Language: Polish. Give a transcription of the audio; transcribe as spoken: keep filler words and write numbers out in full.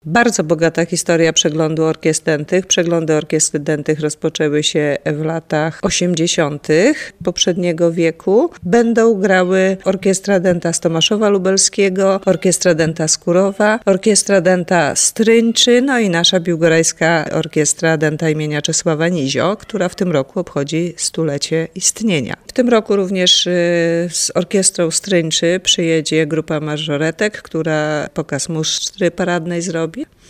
Bardzo bogata historia przeglądu orkiestr dętych. Przeglądy orkiestr dętych rozpoczęły się w latach osiemdziesiątych poprzedniego wieku. Będą grały Orkiestra Dęta z Tomaszowa Lubelskiego, Orkiestra Dęta z Kurowa, Orkiestra Dęta z Trynczy, no i nasza biłgorajska Orkiestra Dęta imienia Czesława Nizio, która w tym roku obchodzi stulecie istnienia. W tym roku również z Orkiestrą z Trynczy przyjedzie grupa mażoretek, która pokaz musztry paradnej zrobi.